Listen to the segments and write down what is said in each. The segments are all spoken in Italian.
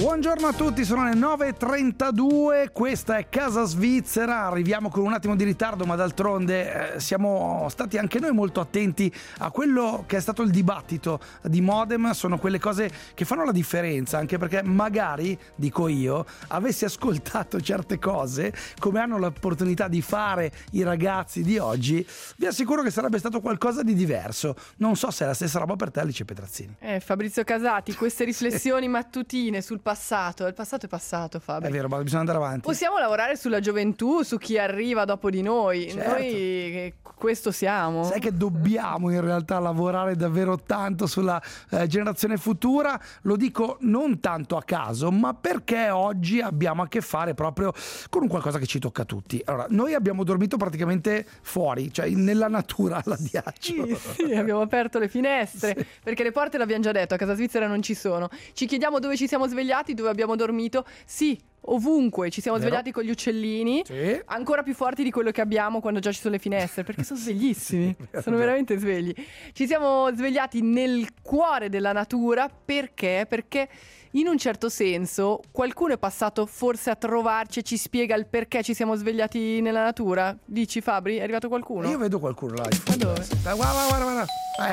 Buongiorno a tutti, sono le 9.32, questa è Casa Svizzera, arriviamo con un attimo di ritardo ma d'altronde siamo stati anche noi molto attenti a quello che è stato il dibattito di Modem, sono quelle cose che fanno la differenza, anche perché magari, dico io, avessi ascoltato certe cose come hanno l'opportunità di fare i ragazzi di oggi, vi assicuro che sarebbe stato qualcosa di diverso. Non so se è la stessa roba per te, Alice Petrazzini. Fabrizio Casati, queste riflessioni mattutine sul passato. Il passato è passato, Fabio. È vero, ma bisogna andare avanti. Possiamo lavorare sulla gioventù, su chi arriva dopo di noi. Certo. Noi questo siamo. Sai che dobbiamo in realtà lavorare davvero tanto sulla generazione futura. Lo dico non tanto a caso, ma perché oggi abbiamo a che fare proprio con un qualcosa che ci tocca a tutti. Allora, noi abbiamo dormito praticamente fuori, cioè nella natura all'addiaccio. Sì, abbiamo aperto le finestre, sì. Perché le porte, l'abbiamo già detto, a Casa Svizzera non ci sono. Ci chiediamo dove ci siamo svegliati, dove abbiamo dormito. Sì, ovunque ci siamo svegliati con gli uccellini, sì. Ancora più forti di quello che abbiamo quando già ci sono le finestre, perché sono sveglissimi, sì, sono veramente svegli. Ci siamo svegliati nel cuore della natura, perché? Perché in un certo senso qualcuno è passato forse a trovarci e ci spiega il perché ci siamo svegliati nella natura. Dici, Fabri, è arrivato qualcuno? Io vedo qualcuno là. Ma dove? Guarda.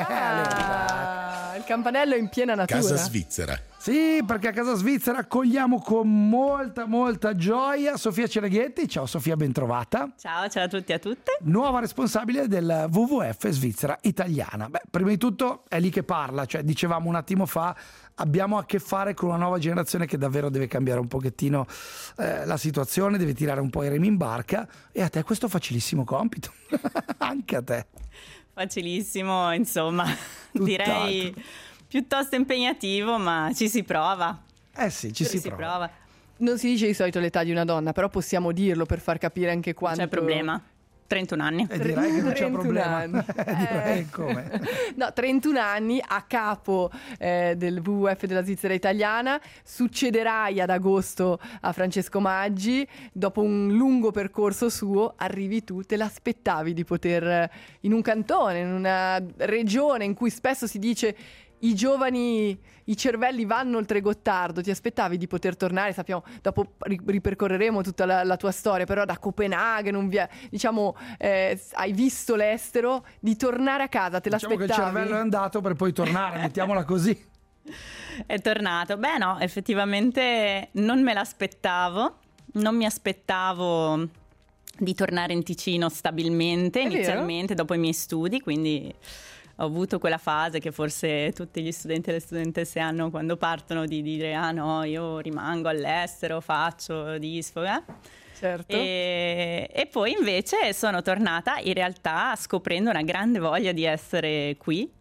Il campanello è in piena natura. Casa Svizzera. Sì, perché a Casa Svizzera accogliamo con molta gioia Sofia Cereghetti. Ciao Sofia, ben trovata. Ciao a tutti e a tutte. Nuova responsabile del WWF Svizzera Italiana. Beh, prima di tutto è lì che parla, cioè dicevamo un attimo fa, abbiamo a che fare con una nuova generazione che davvero deve cambiare un pochettino la situazione, deve tirare un po' i remi in barca, e a te questo facilissimo compito. Anche a te. Facilissimo, insomma, direi piuttosto impegnativo, ma ci si prova. Sì, ci si prova. Non si dice di solito l'età di una donna, però possiamo dirlo per far capire anche quanto... C'è problema. 31 anni. Direi che non c'è problema. Direi come. No, 31 anni a capo del WWF della Svizzera Italiana. Succederai ad agosto a Francesco Maggi. Dopo un lungo percorso suo arrivi tu. Te l'aspettavi di poter, in un cantone, in una regione in cui spesso si dice i giovani, i cervelli vanno oltre Gottardo, ti aspettavi di poter tornare? Sappiamo, dopo ripercorreremo tutta la tua storia, però da Copenaghen, hai visto l'estero, di tornare a casa, te l'aspettavi? Diciamo che il cervello è andato per poi tornare, mettiamola così. È tornato. Beh no, effettivamente non me l'aspettavo, non mi aspettavo di tornare in Ticino stabilmente, inizialmente, dopo i miei studi, quindi... Ho avuto quella fase che forse tutti gli studenti e le studentesse hanno quando partono, di dire no, io rimango all'estero, faccio, disfo. Certo. E poi invece sono tornata in realtà scoprendo una grande voglia di essere qui.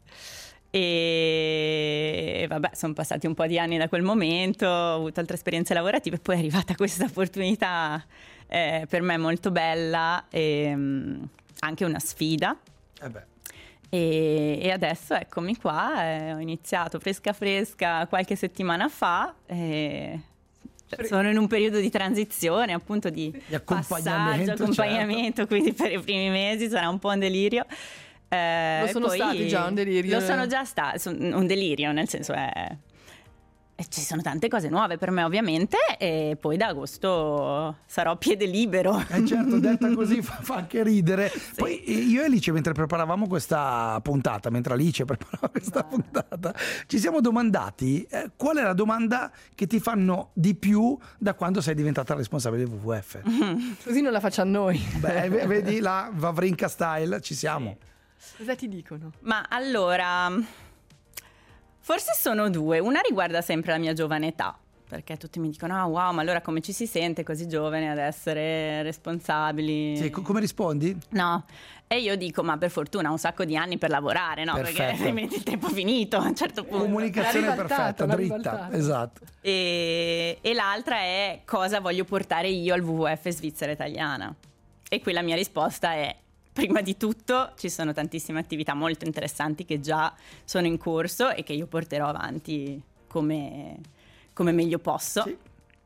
E vabbè, sono passati un po' di anni da quel momento, ho avuto altre esperienze lavorative, poi è arrivata questa opportunità per me molto bella e anche una sfida. E adesso eccomi qua, ho iniziato fresca qualche settimana fa, sono in un periodo di transizione, appunto di accompagnamento, quindi per i primi mesi sarà un po' un delirio. Lo sono stati già un delirio? Lo sono già stati, un delirio, nel senso ci sono tante cose nuove per me ovviamente, e poi da agosto sarò a piede libero. Certo, detta così fa anche ridere. Sì. Poi io e Alice, mentre preparavamo questa puntata, puntata, ci siamo domandati qual è la domanda che ti fanno di più da quando sei diventata responsabile del WWF. Così non la facciamo noi. Beh, vedi la Vavrinka style, ci siamo. Sì. Cosa ti dicono? Ma allora... Forse sono due, una riguarda sempre la mia giovane età, perché tutti mi dicono wow, ma allora come ci si sente così giovane ad essere responsabili? Sì, come rispondi? No, e io dico ma per fortuna ho un sacco di anni per lavorare, no? Perfetto. Perché altrimenti il tempo è finito a un certo punto. Comunicazione perfetta, dritta, esatto. E l'altra è cosa voglio portare io al WWF Svizzera Italiana, e qui la mia risposta è: prima di tutto ci sono tantissime attività molto interessanti che già sono in corso e che io porterò avanti come meglio posso. Sì.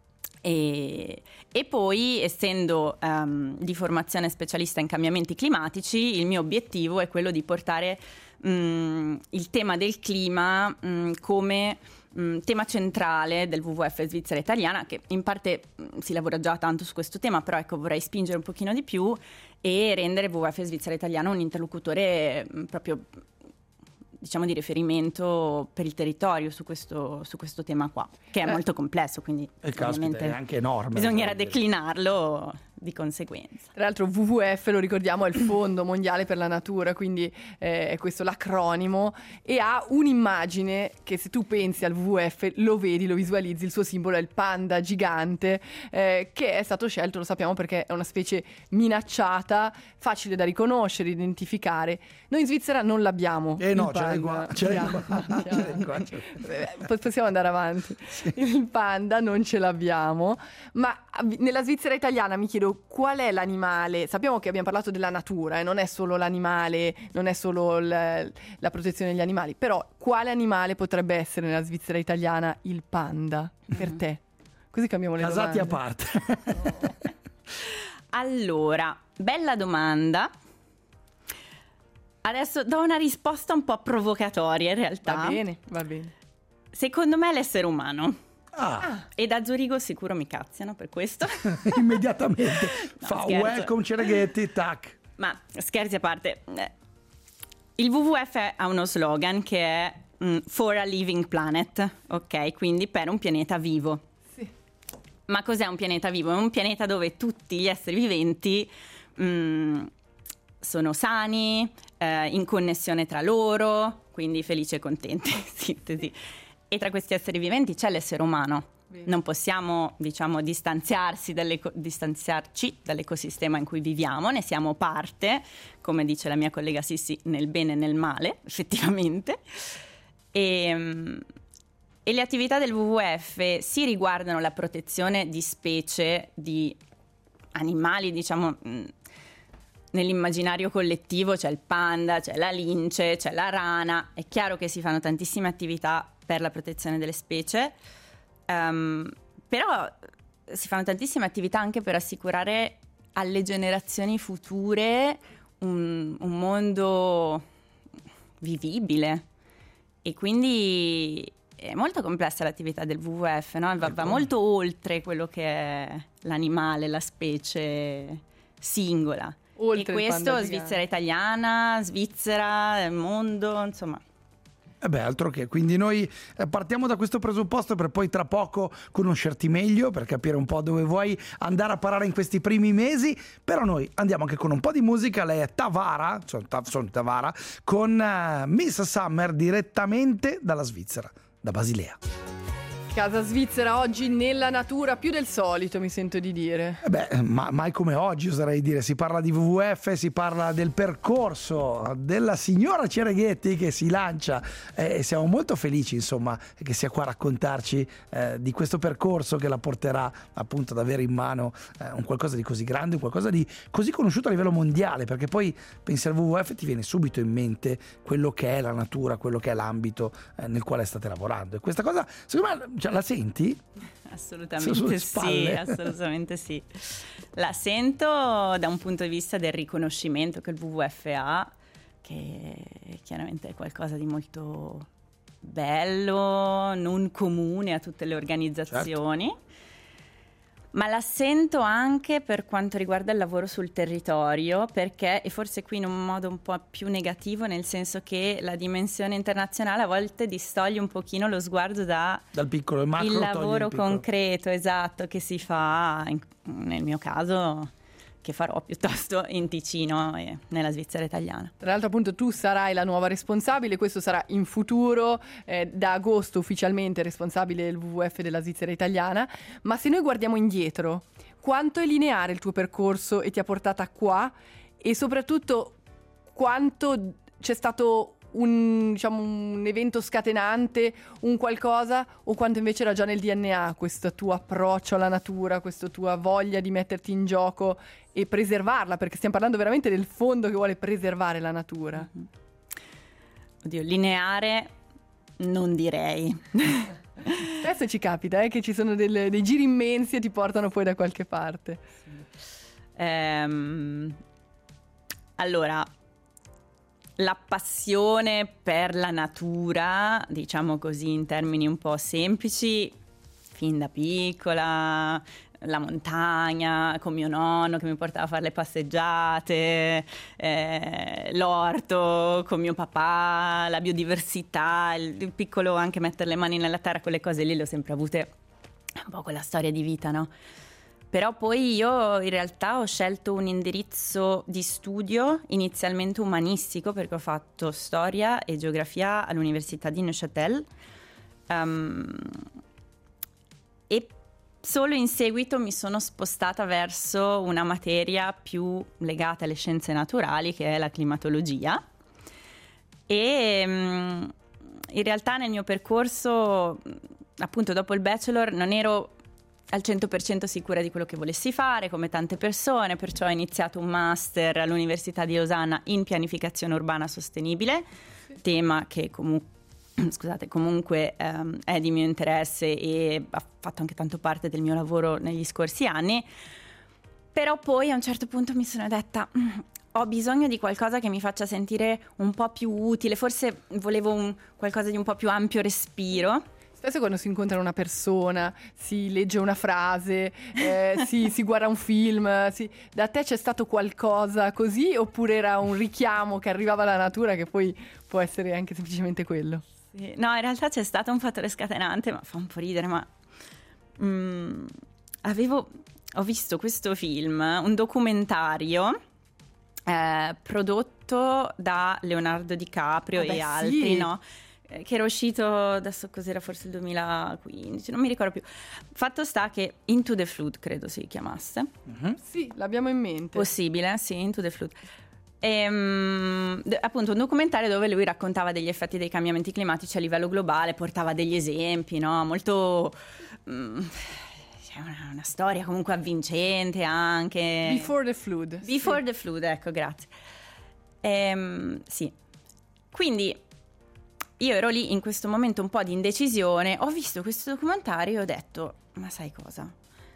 E poi, essendo di formazione specialista in cambiamenti climatici, il mio obiettivo è quello di portare il tema del clima come tema centrale del WWF Svizzera Italiana, che in parte si lavora già tanto su questo tema, però ecco, vorrei spingere un pochino di più e rendere il WWF Svizzera Italiana un interlocutore proprio, diciamo, di riferimento per il territorio su questo tema qua, che è molto complesso, quindi ovviamente è anche enorme. Bisognerà declinarlo di conseguenza. Tra l'altro WWF, lo ricordiamo, è il Fondo Mondiale per la Natura, quindi è questo l'acronimo, e ha un'immagine che, se tu pensi al WWF, lo vedi, lo visualizzi, il suo simbolo è il panda gigante, che è stato scelto, lo sappiamo, perché è una specie minacciata, facile da riconoscere, identificare. Noi in Svizzera non l'abbiamo. No, ce l'hai qua. Possiamo andare avanti. Sì. Il panda non ce l'abbiamo, ma nella Svizzera italiana mi chiedo qual è l'animale. Sappiamo che abbiamo parlato della natura, non è solo l'animale, non è solo la protezione degli animali, però quale animale potrebbe essere nella Svizzera italiana il panda per te? Così cambiamo le Casati domande. a parte. No. Allora, bella domanda. Adesso do una risposta un po' provocatoria in realtà. Va bene, va bene. Secondo me è l'essere umano. Ah. E da Zurigo sicuro mi cazziano per questo. Immediatamente. No, fa scherzo. welcome Cereghetti, tac. Ma scherzi a parte, il WWF ha uno slogan che è For a Living Planet, ok? Quindi per un pianeta vivo. Sì. Ma cos'è un pianeta vivo? È un pianeta dove tutti gli esseri viventi sono sani, in connessione tra loro, quindi felici e contenti, sintesi. E tra questi esseri viventi c'è l'essere umano. Bene. Non possiamo, diciamo, distanziarci dall'ecosistema in cui viviamo, ne siamo parte, come dice la mia collega Sissi, nel bene e nel male, effettivamente. E le attività del WWF si riguardano la protezione di specie, di animali, diciamo, nell'immaginario collettivo c'è il panda, c'è la lince, c'è la rana. È chiaro che si fanno tantissime attività per la protezione delle specie, però si fanno tantissime attività anche per assicurare alle generazioni future un mondo vivibile, e quindi è molto complessa l'attività del WWF, no? Va molto oltre quello che è l'animale, la specie singola. Oltre e questo Svizzera Italiana, Svizzera, mondo, insomma. Altro che. Quindi noi partiamo da questo presupposto per poi tra poco conoscerti meglio, per capire un po' dove vuoi andare a parare in questi primi mesi. Però noi andiamo anche con un po' di musica. Lei è Tavara, sono Tavara, con Miss Summer, direttamente dalla Svizzera, da Basilea. Casa Svizzera oggi nella natura, più del solito, mi sento di dire. Mai come oggi, oserei dire. Si parla di WWF, si parla del percorso della signora Cereghetti che si lancia, e siamo molto felici, insomma, che sia qua a raccontarci di questo percorso che la porterà appunto ad avere in mano un qualcosa di così grande, un qualcosa di così conosciuto a livello mondiale, perché poi pensi al WWF, ti viene subito in mente quello che è la natura, quello che è l'ambito nel quale state lavorando, e questa cosa, secondo me, la senti? Assolutamente sì, assolutamente sì. La sento da un punto di vista del riconoscimento che il WWF ha, che chiaramente è qualcosa di molto bello, non comune a tutte le organizzazioni. Certo. Ma la sento anche per quanto riguarda il lavoro sul territorio, perché, e forse qui in un modo un po' più negativo, nel senso che la dimensione internazionale a volte distoglie un pochino lo sguardo dal piccolo, il macro, il lavoro concreto, esatto, che si fa, nel mio caso, che farò piuttosto in Ticino e nella Svizzera italiana. Tra l'altro, appunto, tu sarai la nuova responsabile, questo sarà in futuro, da agosto ufficialmente responsabile del WWF della Svizzera italiana. Ma se noi guardiamo indietro, quanto è lineare il tuo percorso e ti ha portata qua, e soprattutto quanto c'è stato un evento scatenante, un qualcosa, o quanto invece era già nel DNA questo tuo approccio alla natura, questa tua voglia di metterti in gioco e preservarla, perché stiamo parlando veramente del fondo che vuole preservare la natura. Oddio, lineare non direi. Spesso ci capita che ci sono dei giri immensi e ti portano poi da qualche parte. Allora, la passione per la natura, diciamo così in termini un po' semplici, fin da piccola, la montagna con mio nonno che mi portava a fare le passeggiate, l'orto con mio papà, la biodiversità, il piccolo anche mettere le mani nella terra, quelle cose lì le ho sempre avute, un po' quella storia di vita, no? Però poi io in realtà ho scelto un indirizzo di studio inizialmente umanistico, perché ho fatto storia e geografia all'Università di Neuchâtel, e solo in seguito mi sono spostata verso una materia più legata alle scienze naturali, che è la climatologia. E in realtà nel mio percorso, appunto dopo il bachelor, non ero al 100% sicura di quello che volessi fare, come tante persone, perciò ho iniziato un master all'Università di Losanna in pianificazione urbana sostenibile, tema che comunque è di mio interesse e ha fatto anche tanto parte del mio lavoro negli scorsi anni. Però poi a un certo punto mi sono detta ho bisogno di qualcosa che mi faccia sentire un po' più utile, forse volevo qualcosa di un po' più ampio respiro. Spesso quando si incontra una persona, si legge una frase, si guarda un film, da te c'è stato qualcosa così, oppure era un richiamo che arrivava dalla natura, che poi può essere anche semplicemente quello? Sì. No, in realtà c'è stato un fattore scatenante, ma fa un po' ridere, ma ho visto questo film, un documentario prodotto da Leonardo DiCaprio e altri, sì. no? Che era uscito, adesso cos'era, forse il 2015, non mi ricordo più. Fatto sta che Into the Flood, credo si chiamasse. Sì, l'abbiamo in mente. Possibile, sì, Into the Flood. Appunto un documentario dove lui raccontava degli effetti dei cambiamenti climatici a livello globale, portava degli esempi, no? Molto una storia comunque avvincente anche. Before the Flood. Before the Flood, ecco, grazie. Sì. Quindi io ero lì in questo momento un po' di indecisione, ho visto questo documentario e ho detto, ma sai cosa?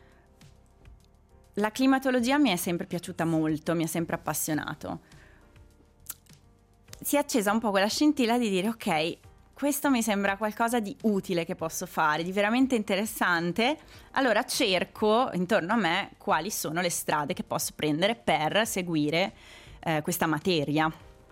La climatologia mi è sempre piaciuta molto, mi ha sempre appassionato. Si è accesa un po' quella scintilla di dire, ok, questo mi sembra qualcosa di utile che posso fare, di veramente interessante, allora cerco intorno a me quali sono le strade che posso prendere per seguire questa materia.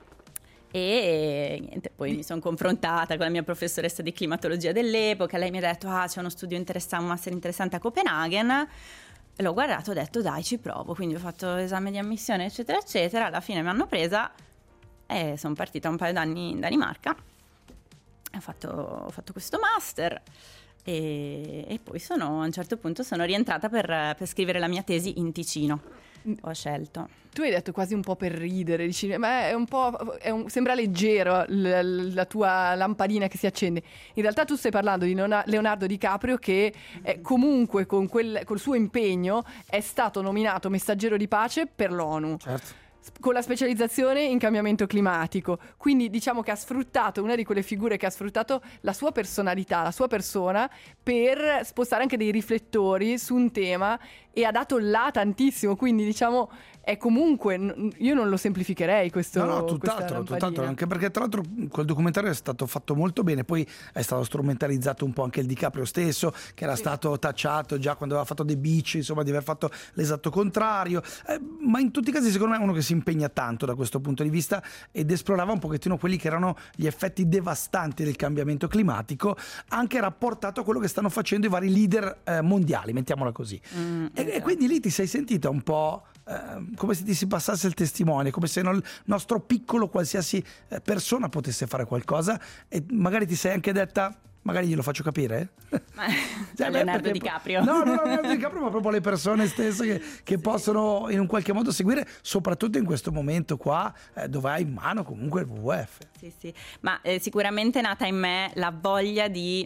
E niente, poi mi sono confrontata con la mia professoressa di climatologia dell'epoca, lei mi ha detto c'è uno studio interessante, un master interessante a Copenaghen, e l'ho guardato e ho detto dai, ci provo, quindi ho fatto l'esame di ammissione eccetera eccetera, alla fine mi hanno presa e sono partita un paio d'anni in Danimarca, ho fatto questo master e poi a un certo punto sono rientrata per scrivere la mia tesi in Ticino. Ho scelto. Tu hai detto quasi un po' per ridere, dici, ma è un po' sembra leggero la tua lampadina che si accende. In realtà tu stai parlando di Leonardo DiCaprio che comunque col suo impegno è stato nominato messaggero di pace per l'ONU. Certo. Con la specializzazione in cambiamento climatico, quindi diciamo che ha sfruttato, una di quelle figure che ha sfruttato la sua personalità, la sua persona, per spostare anche dei riflettori su un tema, e ha dato là tantissimo, quindi diciamo è comunque, io non lo semplificherei questo. No, tutt'altro, anche perché tra l'altro quel documentario è stato fatto molto bene, poi è stato strumentalizzato un po' anche il DiCaprio stesso, che era stato tacciato già quando aveva fatto The Beach, insomma, di aver fatto l'esatto contrario, ma in tutti i casi secondo me è uno che si impegna tanto da questo punto di vista ed esplorava un pochettino quelli che erano gli effetti devastanti del cambiamento climatico, anche rapportato a quello che stanno facendo i vari leader mondiali, mettiamola così. E quindi lì ti sei sentita un po' come se ti si passasse il testimone, come se il nostro piccolo qualsiasi persona potesse fare qualcosa, e magari ti sei anche detta, magari glielo faccio capire. Leonardo DiCaprio. No, Leonardo DiCaprio, ma proprio le persone stesse che possono in un qualche modo seguire, soprattutto in questo momento qua, dove hai in mano comunque il WWF. Sì, ma sicuramente è nata in me la voglia di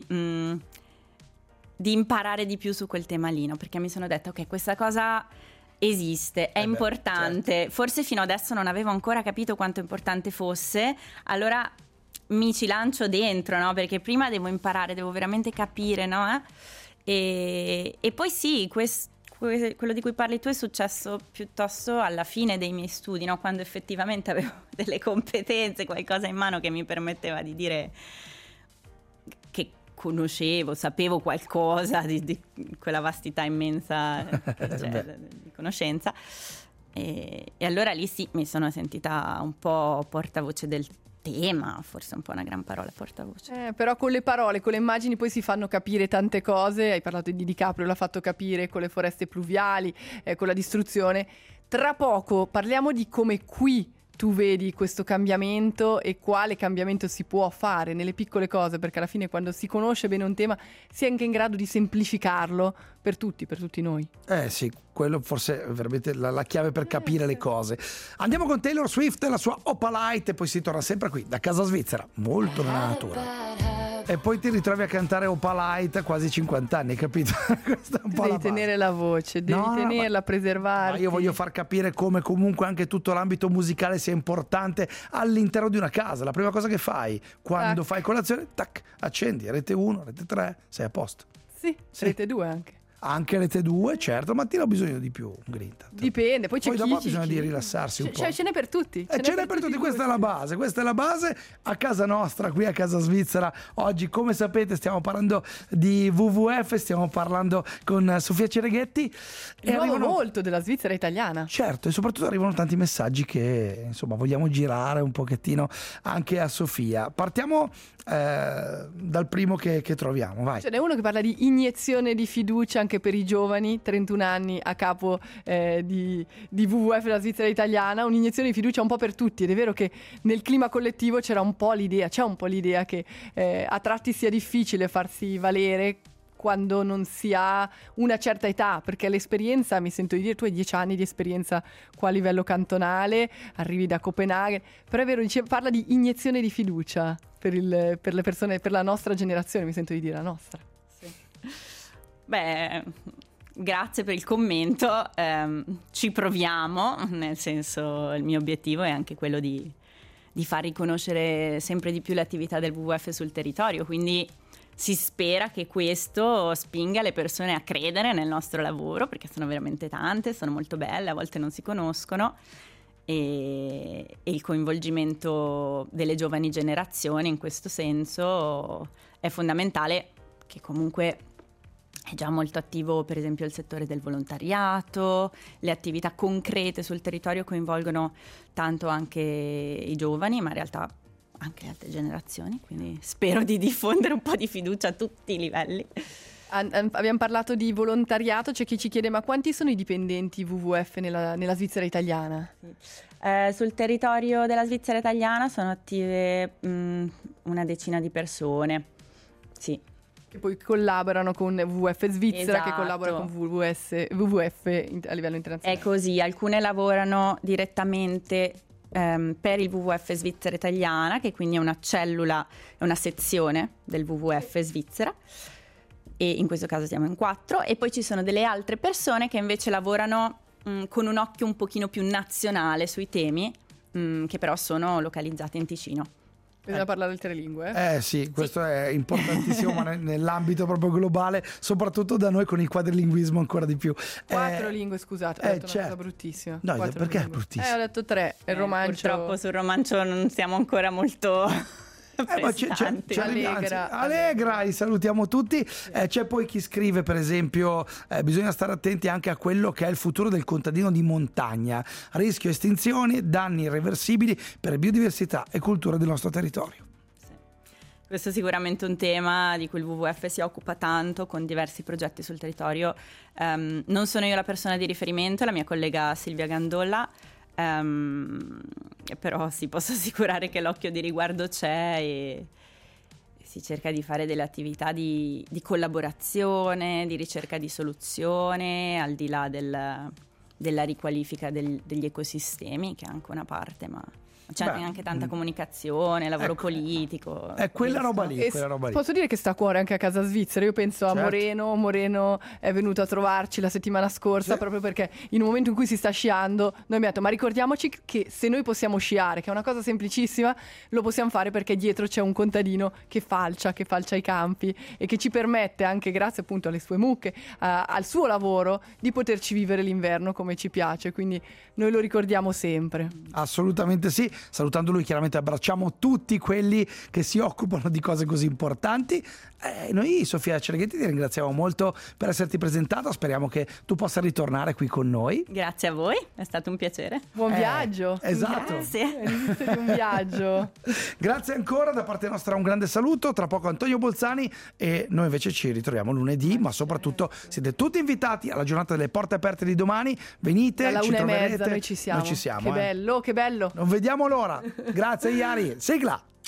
imparare di più su quel tema lì, no? Perché mi sono detta, ok, questa cosa esiste, è importante, certo. Forse fino adesso non avevo ancora capito quanto importante fosse, allora mi ci lancio dentro, no? Perché prima devo imparare, devo veramente capire, no? E poi sì, quello di cui parli tu è successo piuttosto alla fine dei miei studi, no? Quando effettivamente avevo delle competenze, qualcosa in mano che mi permetteva di dire che conoscevo, sapevo qualcosa di quella vastità immensa di conoscenza. E allora lì sì, mi sono sentita un po' portavoce del tema, forse un po' una gran parola, portavoce. Però con le parole, con le immagini poi si fanno capire tante cose. Hai parlato di DiCaprio, l'ha fatto capire con le foreste pluviali, con la distruzione. Tra poco parliamo di come qui tu vedi questo cambiamento e quale cambiamento si può fare nelle piccole cose, perché alla fine quando si conosce bene un tema si è anche in grado di semplificarlo per tutti noi. Sì, quello forse è veramente la chiave per capire le cose. Andiamo con Taylor Swift e la sua Opalite e poi si torna sempre qui da Casa Svizzera, molto nella natura. E poi ti ritrovi a cantare Opalite a quasi 50 anni, capito? Questa è un po' Devi la base. tenere la voce, devi tenerla, preservarti. Ma io voglio far capire come comunque anche tutto l'ambito musicale sia importante all'interno di una casa. La prima cosa che fai quando fai colazione, tac, accendi Rete 1, Rete 3, sei a posto. Sì, Rete 2 anche. Anche Rete 2, certo, ma mattina ho bisogno di più grinta. Dipende, poi c'è dopo bisogna di rilassarsi un po'. Ce n'è per tutti. Ce n'è per tutti, questa è la base, a casa nostra, qui a Casa Svizzera. Oggi, come sapete, stiamo parlando di WWF, stiamo parlando con Sofia Cereghetti. E arrivano molto della Svizzera italiana. Certo, e soprattutto arrivano tanti messaggi che, insomma, vogliamo girare un pochettino anche a Sofia. Partiamo dal primo che troviamo, vai. Ce n'è uno che parla di iniezione di fiducia anche per i giovani, 31 anni a capo di WWF della Svizzera italiana, un'iniezione di fiducia un po' per tutti, ed è vero che nel clima collettivo c'è un po' l'idea che a tratti sia difficile farsi valere quando non si ha una certa età, perché l'esperienza, mi sento di dire, tu hai 10 anni di esperienza qua a livello cantonale, arrivi da Copenaghen, però è vero, parla di iniezione di fiducia per le persone, per la nostra generazione, mi sento di dire la nostra. Sì. Beh, grazie per il commento, ci proviamo, nel senso il mio obiettivo è anche quello di far riconoscere sempre di più l'attività del WWF sul territorio, quindi si spera che questo spinga le persone a credere nel nostro lavoro, perché sono veramente tante, sono molto belle, a volte non si conoscono, e il coinvolgimento delle giovani generazioni in questo senso è fondamentale, che comunque è già molto attivo per esempio il settore del volontariato, le attività concrete sul territorio coinvolgono tanto anche i giovani, ma in realtà anche le altre generazioni, quindi spero di diffondere un po' di fiducia a tutti i livelli. Abbiamo parlato di volontariato, c'è chi ci chiede ma quanti sono i dipendenti WWF nella Svizzera italiana? Sì. Sul territorio della Svizzera italiana sono attive una decina di persone, sì. Che poi collaborano con WWF Svizzera, esatto. Che collabora con WWF a livello internazionale. È così, alcune lavorano direttamente per il WWF Svizzera italiana, che quindi è una cellula, è una sezione del WWF Svizzera, e in questo caso siamo in 4, e poi ci sono delle altre persone che invece lavorano con un occhio un pochino più nazionale sui temi, che però sono localizzate in Ticino. Bisogna parlare altre lingue. Sì, questo è importantissimo, ma nell'ambito proprio globale, soprattutto da noi con il quadrilinguismo ancora di più. 4 lingue, scusate, ho detto una cosa bruttissima. No, perché lingue. È bruttissimo? Ho detto 3, il romancio. Purtroppo sul romancio non siamo ancora molto... Ma c'è Allegra, li salutiamo tutti. C'è poi chi scrive, per esempio, bisogna stare attenti anche a quello che è il futuro del contadino di montagna, rischio estinzioni, danni irreversibili per biodiversità e cultura del nostro territorio. Sì. Questo è sicuramente un tema di cui il WWF si occupa tanto, con diversi progetti sul territorio. Non sono io la persona di riferimento, la mia collega Silvia Gandolla, però sì, posso assicurare che l'occhio di riguardo c'è e si cerca di fare delle attività di collaborazione, di ricerca di soluzione, al di là della riqualifica degli ecosistemi, che è anche una parte, ma c'è anche tanta comunicazione, lavoro politico. È quella roba lì, quella roba lì. Posso dire che sta a cuore anche a Casa Svizzera. Io penso a Moreno è venuto a trovarci la settimana scorsa proprio perché in un momento in cui si sta sciando noi abbiamo detto ma ricordiamoci che se noi possiamo sciare, che è una cosa semplicissima, lo possiamo fare perché dietro c'è un contadino che falcia i campi e che ci permette anche grazie appunto alle sue mucche, al suo lavoro, di poterci vivere l'inverno come ci piace, quindi noi lo ricordiamo sempre. Assolutamente sì, salutando lui chiaramente abbracciamo tutti quelli che si occupano di cose così importanti. Noi Sofia Cereghetti ti ringraziamo molto per esserti presentata, speriamo che tu possa ritornare qui con noi. Grazie a voi, è stato un piacere. Buon viaggio. Esatto. Grazie. L'inizio di un viaggio. Grazie ancora, da parte nostra un grande saluto, tra poco Antonio Bolzani e noi invece ci ritroviamo lunedì, ma soprattutto siete tutti invitati alla giornata delle porte aperte di domani, venite, alla ci 1:30 troverete. noi ci siamo. Noi ci siamo. Che bello, che bello. Non vediamo l'ora. Grazie Iari, sigla.